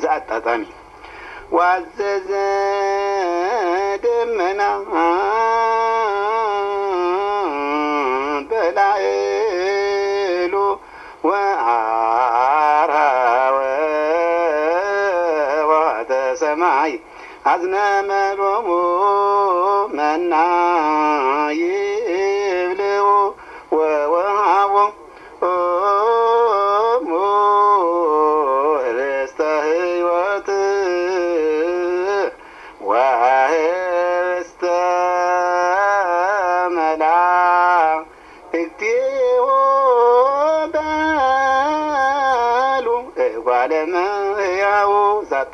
አጣጣሚ ዋዘዘ ደመና በላዕሉ ወአርሃወ ወተ ሰማይ አዝነመሎሙ መና ይብልዑ ወወሃቦ ርስተ ሕይወት ወህብስተ መላእክቲሁ በሉ እጓለ